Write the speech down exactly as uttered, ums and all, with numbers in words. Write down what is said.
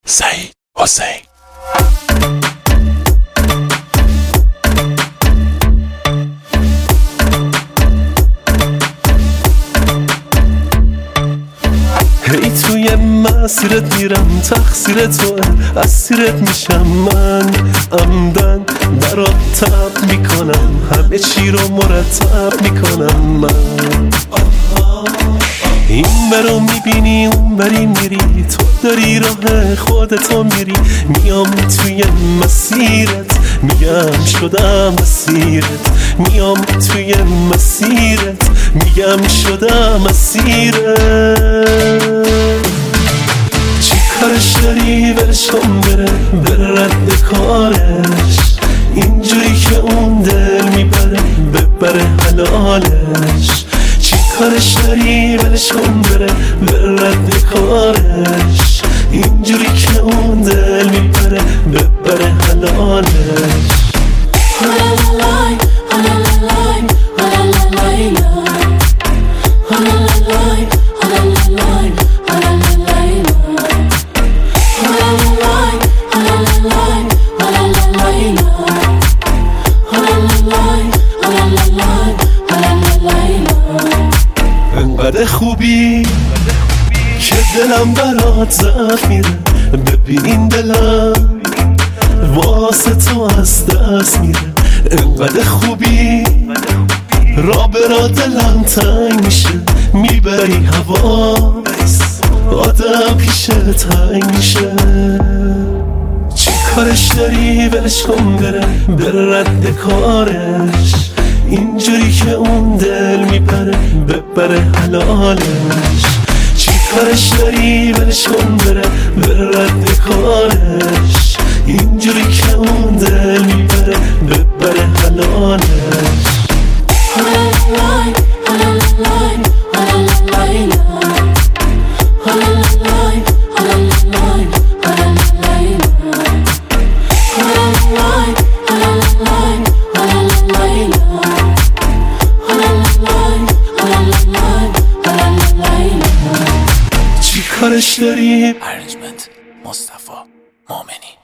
سعید حسین. هی توی مسیرت میرم، تقصیر توه، اسیرت میشم من. عمدن برات تب میکنم، همه چی رو مرتب میکنم من. این برو میبینی اون بری میری، تو داری راه خودتو میری. میام توی مسیرت، میگم شدم مسیرت. میام توی مسیرت، میگم شدم مسیرت. چی کارش داری ولش کن بره، بره رد کارش. اینجوری که اون دل میبره، ببره حلالش. چی کارش داری ولش کن بره، بره رد کارش. اینجوری که اون دل میبره، ببره حلالش. انقدر خوبی که دلم برات زخم میره. ببین این دلم واسه تو از دست میره. انقدر خوبی را برا دلم تنگ میشه. میبری حواس آدم پیش تنگ میشه. چی کارش داری ولش کن بره، بره رد کارش. اینجوری که اون دل میبره، ببره حلالش. چی کارش داری ولش کن بره، بره رد کارش. اینجوری که اون دل میبره، ببره حلالش. چی کارش داری؟ ارنجمنت مصطفی مومنی.